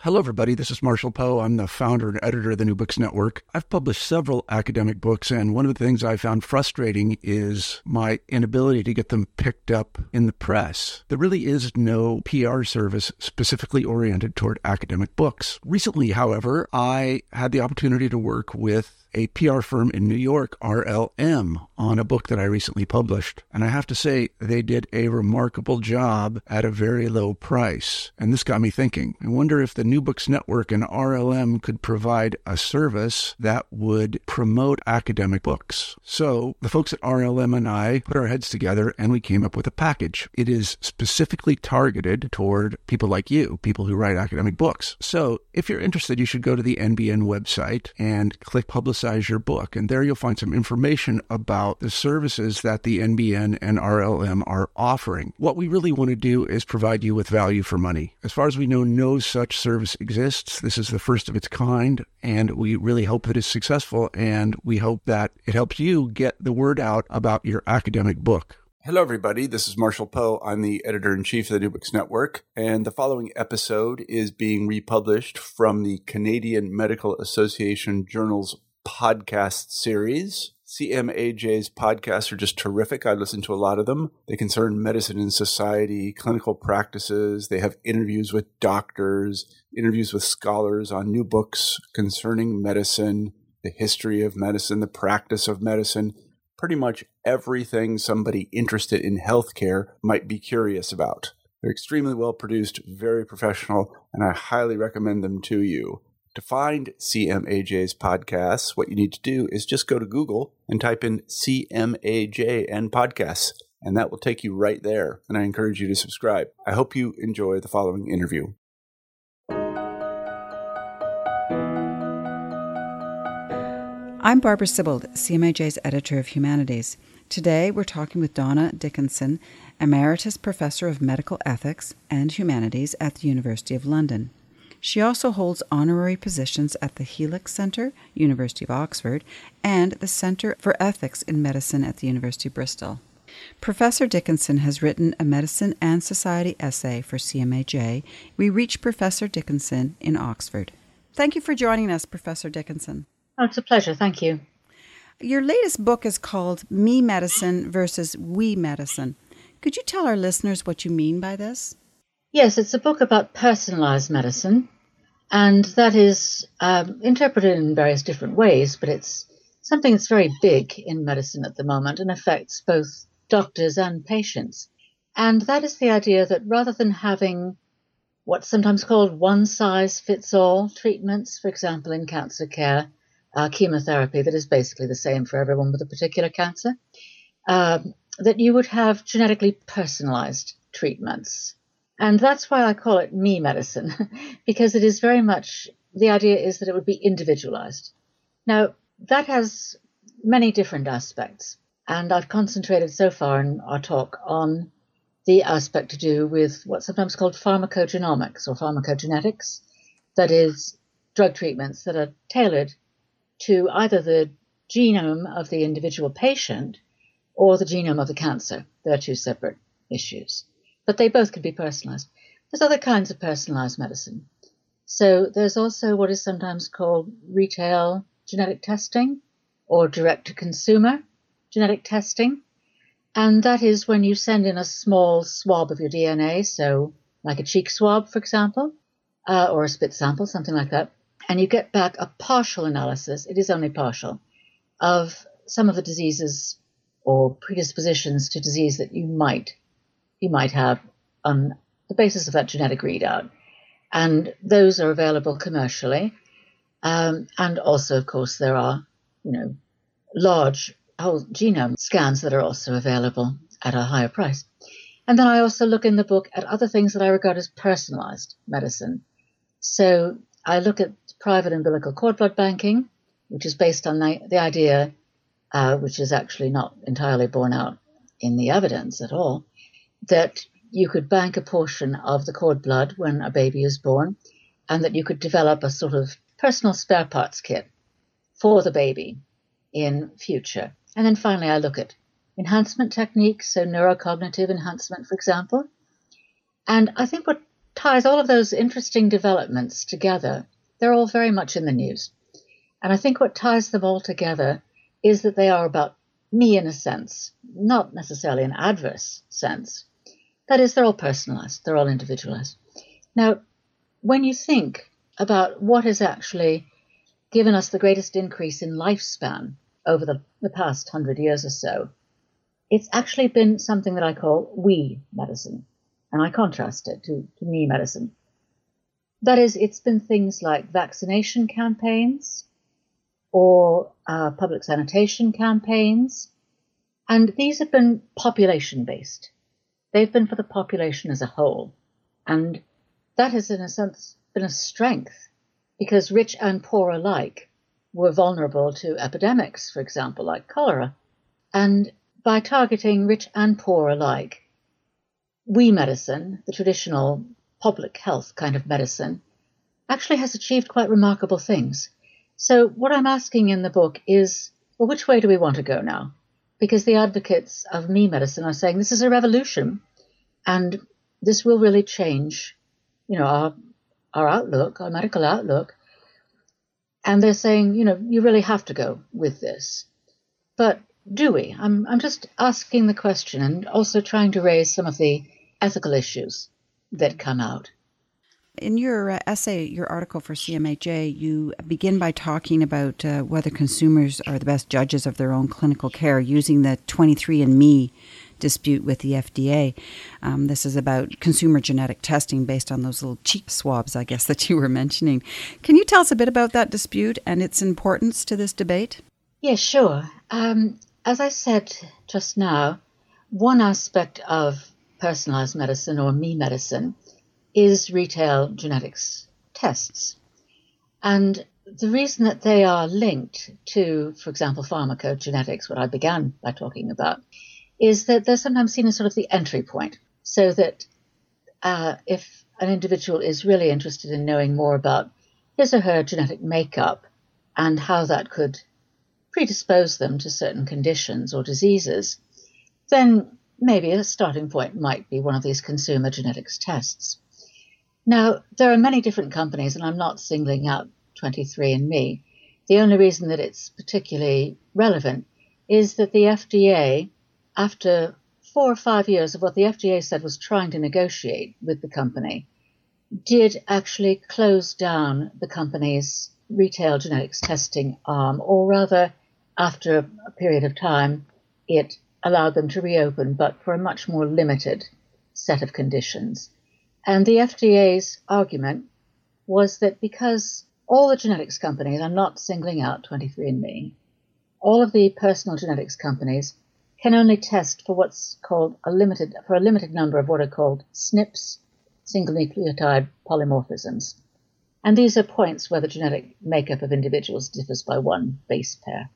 Hello, everybody. This is Marshall Poe. I'm the founder and editor of the New Books Network. I've published several academic books, and one of the things I found frustrating is my inability to get them picked up in the press. There really is no PR service specifically oriented toward academic books. Recently, however, I had the opportunity to work with a PR firm in New York, RLM, on a book that I recently published. And I have to say, they did a remarkable job at a very low price. And this got me thinking. I wonder if the New Books Network and RLM could provide a service that would promote academic books. So the folks at RLM and I put our heads together and we came up with a package. It is specifically targeted toward people like you, people who write academic books. So if you're interested, you should go to the NBN website and click Publicize Your Book. And there you'll find some information about the services that the NBN and RLM are offering. What we really want to do is provide you with value for money. As far as we know, no such service exists. This is the first of its kind, and we really hope that it's successful, and we hope that it helps you get the word out about your academic book. Hello, everybody. This is Marshall Poe. I'm the editor-in-chief of the New Books Network, and the following episode is being republished from the Canadian Medical Association Journal's podcast series. CMAJ's podcasts are just terrific. I listen to a lot of them. They concern medicine and society, clinical practices. They have interviews with doctors, interviews with scholars on new books concerning medicine, the history of medicine, the practice of medicine, pretty much everything somebody interested in healthcare might be curious about. They're extremely well produced, very professional, and I highly recommend them to you. To find CMAJ's podcasts, what you need to do is just go to Google and type in CMAJ and podcasts, and that will take you right there. And I encourage you to subscribe. I hope you enjoy the following interview. I'm Barbara Sibbald, CMAJ's editor of Humanities. Today we're talking with Donna Dickinson, Emeritus Professor of Medical Ethics and Humanities at the University of London. She also holds honorary positions at the Helix Centre, University of Oxford, and the Centre for Ethics in Medicine at the University of Bristol. Professor Dickinson has written a medicine and society essay for CMAJ. We reached Professor Dickinson in Oxford. Thank you for joining us, Professor Dickinson. Oh, it's a pleasure. Thank you. Your latest book is called Me Medicine versus We Medicine. Could you tell our listeners what you mean by this? Yes, it's a book about personalized medicine, and that is interpreted in various different ways, but it's something that's very big in medicine at the moment and affects both doctors and patients. And that is the idea that rather than having what's sometimes called one-size-fits-all treatments, for example, in cancer care, chemotherapy that is basically the same for everyone with a particular cancer, that you would have genetically personalized treatments. And that's why I call it me medicine, because it is very much, the idea is that it would be individualized. Now, that has many different aspects, and I've concentrated so far in our talk on the aspect to do with what's sometimes called pharmacogenomics or pharmacogenetics, that is, drug treatments that are tailored to either the genome of the individual patient or the genome of the cancer. They're two separate issues, but they both can be personalized. There's other kinds of personalized medicine. So there's also what is sometimes called retail genetic testing or direct-to-consumer genetic testing. And that is when you send in a small swab of your DNA, so like a cheek swab, for example, or a spit sample, something like that, and you get back a partial analysis, it is only partial, of some of the diseases or predispositions to disease that you might have on the basis of that genetic readout. And those are available commercially. And also, of course, there are, large whole genome scans that are also available at a higher price. And then I also look in the book at other things that I regard as personalized medicine. So I look at private umbilical cord blood banking, which is based on the idea, which is actually not entirely borne out in the evidence at all, that you could bank a portion of the cord blood when a baby is born, and that you could develop a sort of personal spare parts kit for the baby in future. And then finally, I look at enhancement techniques, so neurocognitive enhancement, for example. And I think what ties all of those interesting developments together, they're all very much in the news. And I think what ties them all together is that they are about me in a sense, not necessarily an adverse sense. That is, they're all personalized, they're all individualized. Now, when you think about what has actually given us the greatest increase in lifespan over the past 100 years or so, it's actually been something that I call we medicine, and I contrast it to me medicine. That is, it's been things like vaccination campaigns or public sanitation campaigns, and these have been population-based. They've been for the population as a whole, and that has, in a sense, been a strength, because rich and poor alike were vulnerable to epidemics, for example, like cholera. And by targeting rich and poor alike, we medicine, the traditional public health kind of medicine, actually has achieved quite remarkable things. So what I'm asking in the book is, well, which way do we want to go now? Because the advocates of me medicine are saying this is a revolution, and this will really change, our outlook, our medical outlook. And they're saying, you really have to go with this. But do we? I'm just asking the question and also trying to raise some of the ethical issues that come out. In your essay, your article for CMHA, you begin by talking about whether consumers are the best judges of their own clinical care using the 23andMe dispute with the FDA. This is about consumer genetic testing based on those little cheek swabs, I guess, that you were mentioning. Can you tell us a bit about that dispute and its importance to this debate? Yeah, sure. As I said just now, one aspect of personalized medicine or me medicine is retail genetics tests. And the reason that they are linked to, for example, pharmacogenetics, what I began by talking about, is that they're sometimes seen as sort of the entry point. So that if an individual is really interested in knowing more about his or her genetic makeup and how that could predispose them to certain conditions or diseases, then maybe a starting point might be one of these consumer genetics tests. Now, there are many different companies, and I'm not singling out 23andMe. The only reason that it's particularly relevant is that the FDA, after 4 or 5 years of what the FDA said was trying to negotiate with the company, did actually close down the company's retail genetics testing arm, or rather, after a period of time, it allowed them to reopen, but for a much more limited set of conditions. And the FDA's argument was that because all the genetics companies, I'm not singling out 23andMe, all of the personal genetics companies can only test for what's called a limited number of what are called SNPs, single nucleotide polymorphisms. And these are points where the genetic makeup of individuals differs by one base pair.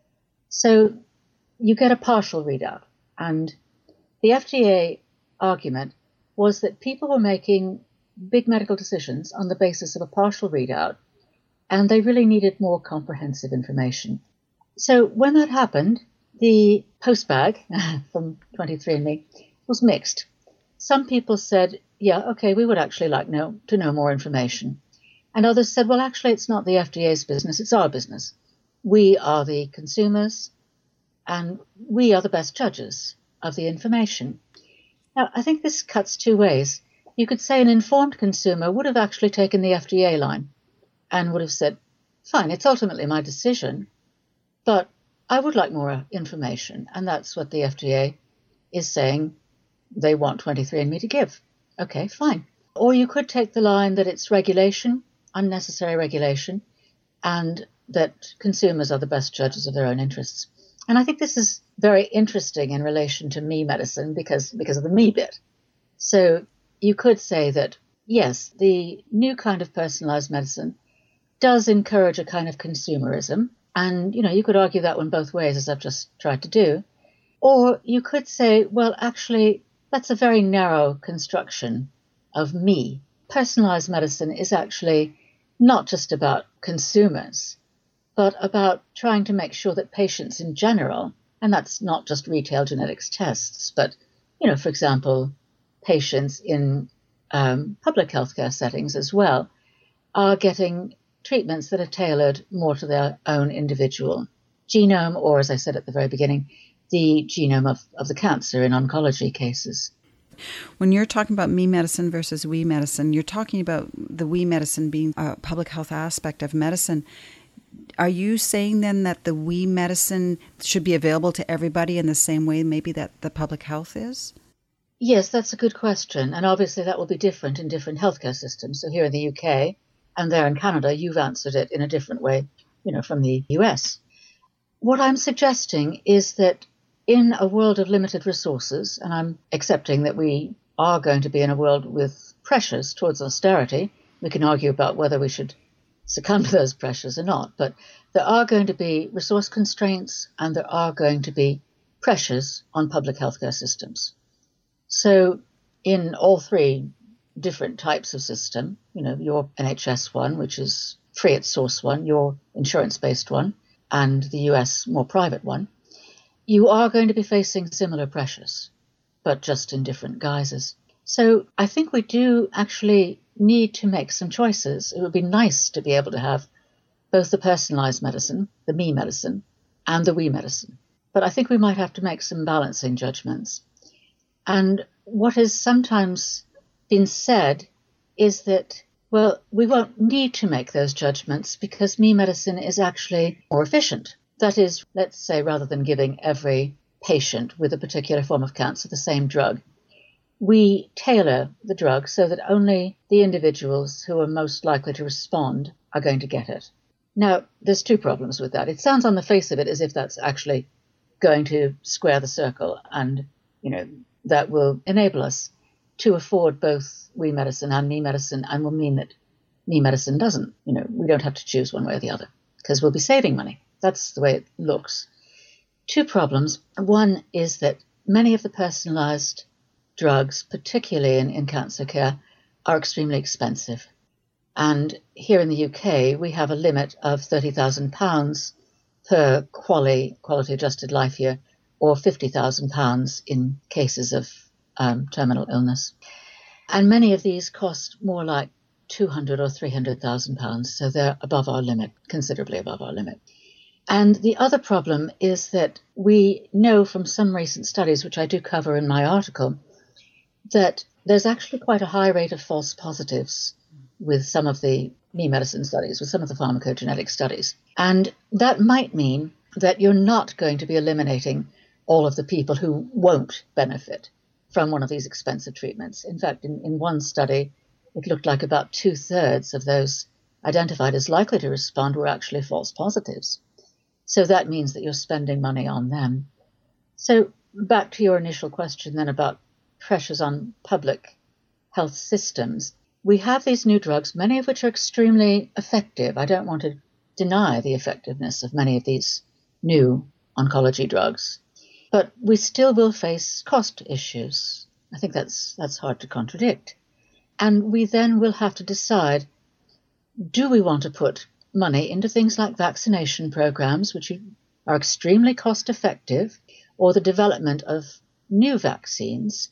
So you get a partial readout. And the FDA argument was that people were making big medical decisions on the basis of a partial readout, and they really needed more comprehensive information. So when that happened, the postbag from 23andMe was mixed. Some people said, yeah, okay, we would actually like to know more information. And others said, well, actually, it's not the FDA's business, it's our business. We are the consumers, and we are the best judges of the information. Now, I think this cuts two ways. You could say an informed consumer would have actually taken the FDA line and would have said, fine, it's ultimately my decision, but I would like more information. And that's what the FDA is saying they want 23andMe to give. Okay, fine. Or you could take the line that it's regulation, unnecessary regulation, and that consumers are the best judges of their own interests. And I think this is very interesting in relation to me medicine because of the me bit. So you could say that, yes, the new kind of personalized medicine does encourage a kind of consumerism. And, you could argue that one both ways, as I've just tried to do. Or you could say, well, actually, that's a very narrow construction of me. Personalized medicine is actually not just about consumers, but about trying to make sure that patients in general, and that's not just retail genetics tests, but, for example, patients in public healthcare settings as well are getting treatments that are tailored more to their own individual genome, or, as I said at the very beginning, the genome of the cancer in oncology cases. When you're talking about me medicine versus we medicine, you're talking about the we medicine being a public health aspect of medicine. Are you saying then that the we medicine should be available to everybody in the same way maybe that the public health is? Yes, that's a good question. And obviously that will be different in different healthcare systems. So here in the UK and there in Canada, you've answered it in a different way, from the US. What I'm suggesting is that in a world of limited resources, and I'm accepting that we are going to be in a world with pressures towards austerity, we can argue about whether we should succumb to those pressures or not, but there are going to be resource constraints and there are going to be pressures on public healthcare systems. So in all three different types of system, your NHS one, which is free at source one, your insurance-based one, and the US more private one, you are going to be facing similar pressures, but just in different guises. So I think we do actually need to make some choices. It would be nice to be able to have both the personalized medicine, the me medicine, and the we medicine. But I think we might have to make some balancing judgments. And what has sometimes been said is that, well, we won't need to make those judgments because me medicine is actually more efficient. That is, let's say, rather than giving every patient with a particular form of cancer the same drug, we tailor the drug so that only the individuals who are most likely to respond are going to get it. Now, there's two problems with that. It sounds on the face of it as if that's actually going to square the circle and, that will enable us to afford both we medicine and me medicine and will mean that me medicine doesn't. We don't have to choose one way or the other because we'll be saving money. That's the way it looks. Two problems. One is that many of the personalized drugs, particularly in cancer care, are extremely expensive. And here in the UK, we have a limit of £30,000 per quality adjusted life year, or £50,000 in cases of terminal illness. And many of these cost more like £200,000 or £300,000, so they're above our limit, considerably above our limit. And the other problem is that we know from some recent studies, which I do cover in my article, that there's actually quite a high rate of false positives with some of the me medicine studies, with some of the pharmacogenetic studies. And that might mean that you're not going to be eliminating all of the people who won't benefit from one of these expensive treatments. In fact, in one study, it looked like about 2/3 of those identified as likely to respond were actually false positives. So that means that you're spending money on them. So back to your initial question then about pressures on public health systems. We have these new drugs, many of which are extremely effective. I don't want to deny the effectiveness of many of these new oncology drugs. But we still will face cost issues. I think that's hard to contradict. And we then will have to decide, do we want to put money into things like vaccination programs, which are extremely cost effective, or the development of new vaccines,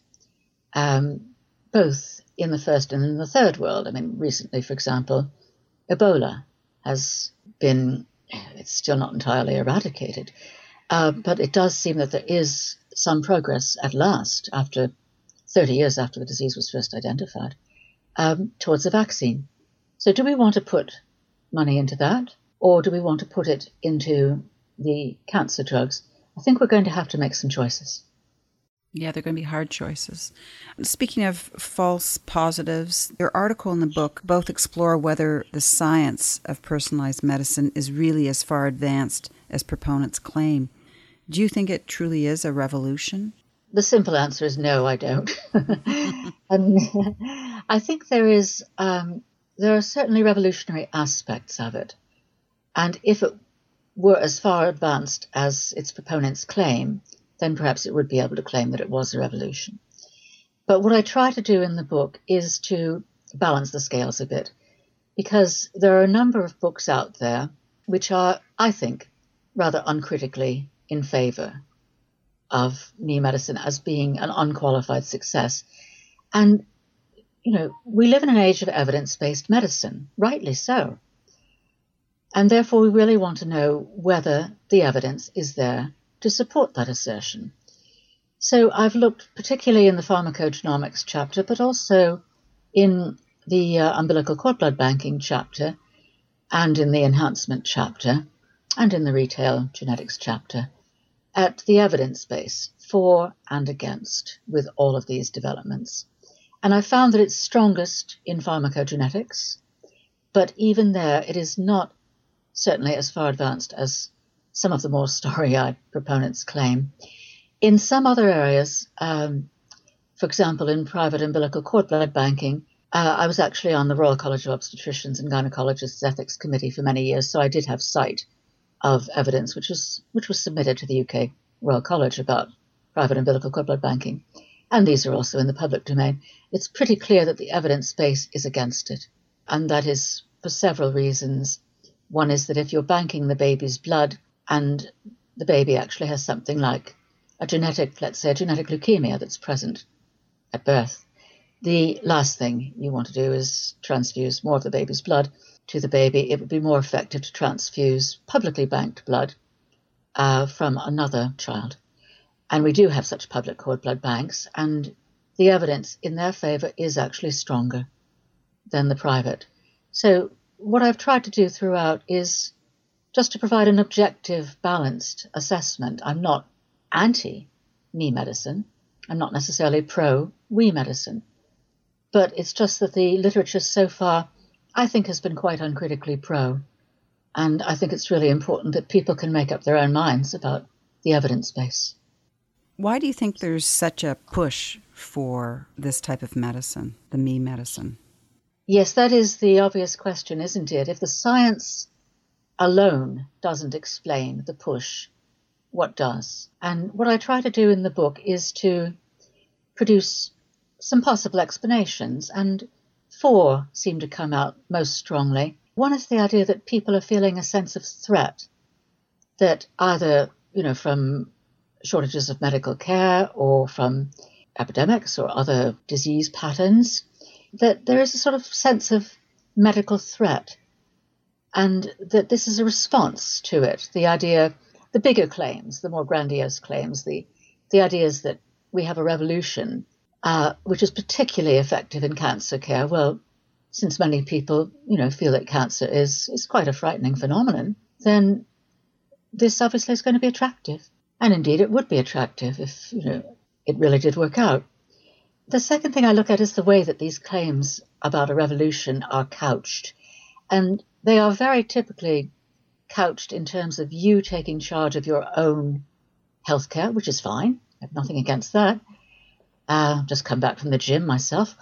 both in the first and in the third world. I mean, recently, for example, Ebola has been, it's still not entirely eradicated, but it does seem that there is some progress at last, after 30 years after the disease was first identified, towards a vaccine. So do we want to put money into that, or do we want to put it into the cancer drugs? I think we're going to have to make some choices. Yeah, they're going to be hard choices. Speaking of false positives, your article and the book both explore whether the science of personalized medicine is really as far advanced as proponents claim. Do you think it truly is a revolution? The simple answer is no, I don't. I think there are certainly revolutionary aspects of it. And if it were as far advanced as its proponents claim, then perhaps it would be able to claim that it was a revolution. But what I try to do in the book is to balance the scales a bit, because there are a number of books out there which are, I think, rather uncritically in favor of me medicine as being an unqualified success. And we live in an age of evidence-based medicine, rightly so. And therefore, we really want to know whether the evidence is there to support that assertion. So I've looked particularly in the pharmacogenomics chapter, but also in the umbilical cord blood banking chapter, and in the enhancement chapter, and in the retail genetics chapter, at the evidence base for and against with all of these developments. And I found that it's strongest in pharmacogenetics, but even there it is not certainly as far advanced as some of the more starry-eyed proponents claim. In some other areas, for example, in private umbilical cord blood banking, I was actually on the Royal College of Obstetricians and Gynecologists Ethics Committee for many years, so I did have sight of evidence which was submitted to the UK Royal College about private umbilical cord blood banking. And these are also in the public domain. It's pretty clear that the evidence base is against it. And that is for several reasons. One is that if you're banking the baby's blood and the baby actually has something like let's say a genetic leukemia that's present at birth, the last thing you want to do is transfuse more of the baby's blood to the baby. It would be more effective to transfuse publicly banked blood from another child. And we do have such public cord blood banks, and the evidence in their favour is actually stronger than the private. So what I've tried to do throughout is just to provide an objective, balanced assessment. I'm not anti-me medicine. I'm not necessarily pro-we medicine. But it's just that the literature so far, I think, has been quite uncritically pro. And I think it's really important that people can make up their own minds about the evidence base. Why do you think there's such a push for this type of medicine, the me medicine? Yes, that is the obvious question, isn't it? If the science alone doesn't explain the push, what does? And what I try to do in the book is to produce some possible explanations, and 4 seem to come out most strongly. One is the idea that people are feeling a sense of threat, that either, from shortages of medical care or from epidemics or other disease patterns, that there is a sort of sense of medical threat, and that this is a response to it. The idea, the bigger claims, the more grandiose claims, the ideas that we have a revolution, which is particularly effective in cancer care. Well, since many people, feel that cancer is quite a frightening phenomenon, then this obviously is going to be attractive. And indeed, it would be attractive if, it really did work out. The second thing I look at is the way that these claims about a revolution are couched. And they are very typically couched in terms of you taking charge of your own healthcare, which is fine. I have nothing against that. Just come back from the gym myself.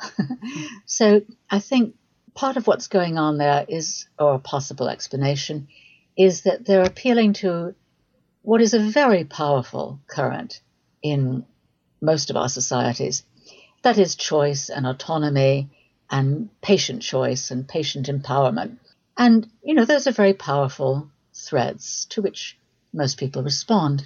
So I think part of what's going on there is, or a possible explanation, is that they're appealing to what is a very powerful current in most of our societies. That is choice and autonomy and patient choice and patient empowerment. And, those are very powerful threads to which most people respond.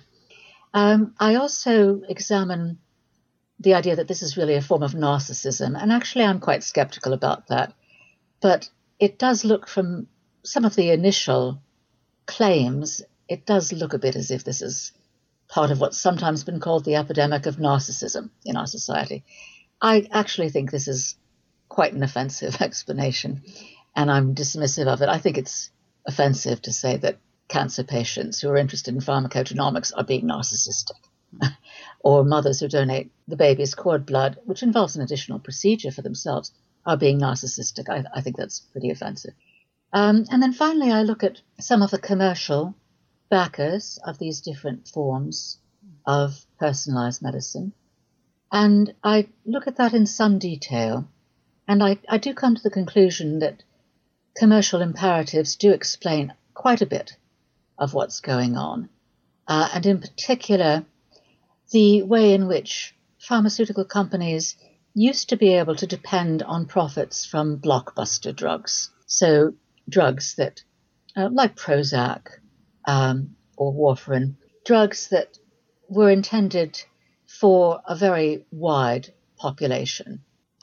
I also examine the idea that this is really a form of narcissism. And actually, I'm quite skeptical about that. But it does look, from some of the initial claims, it does look a bit as if this is part of what's sometimes been called the epidemic of narcissism in our society. I actually think this is quite an offensive explanation, and I'm dismissive of it. I think it's offensive to say that cancer patients who are interested in pharmacogenomics are being narcissistic, or mothers who donate the baby's cord blood, which involves an additional procedure for themselves, are being narcissistic. I think that's pretty offensive. And then finally, I look at some of the commercial backers of these different forms of personalized medicine. And I look at that in some detail. And I do come to the conclusion that commercial imperatives do explain quite a bit of what's going on. And in particular, the way in which pharmaceutical companies used to be able to depend on profits from blockbuster drugs. So drugs that, like Prozac or warfarin, drugs that were intended for a very wide population.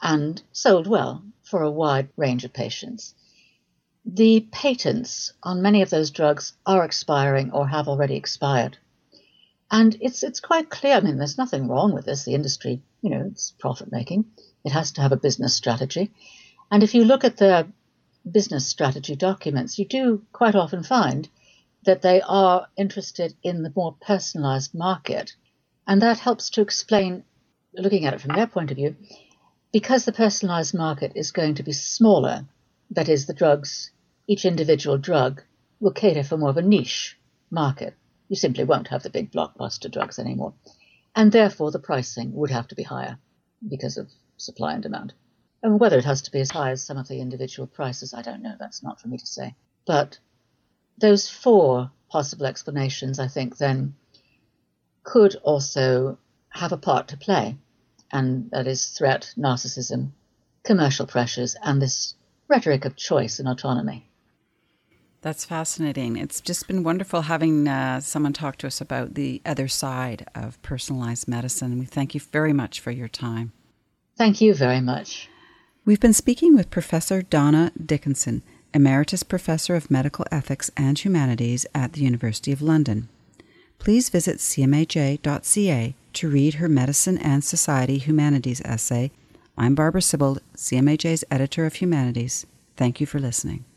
and sold well for a wide range of patients. The patents on many of those drugs are expiring or have already expired. And it's quite clear, I mean, there's nothing wrong with this. The industry, it's profit-making. It has to have a business strategy. And if you look at the business strategy documents, you do quite often find that they are interested in the more personalized market. And that helps to explain, looking at it from their point of view, because the personalized market is going to be smaller, that is, each individual drug will cater for more of a niche market. You simply won't have the big blockbuster drugs anymore. And therefore, the pricing would have to be higher because of supply and demand. And whether it has to be as high as some of the individual prices, I don't know. That's not for me to say. But those 4 possible explanations, I think, then could also have a part to play. And that is threat, narcissism, commercial pressures, and this rhetoric of choice and autonomy. That's fascinating. It's just been wonderful having someone talk to us about the other side of personalized medicine. We thank you very much for your time. Thank you very much. We've been speaking with Professor Donna Dickinson, Emeritus Professor of Medical Ethics and Humanities at the University of London. Please visit cmaj.ca to read her Medicine and Society Humanities essay. I'm Barbara Sibbald, CMAJ's Editor of Humanities. Thank you for listening.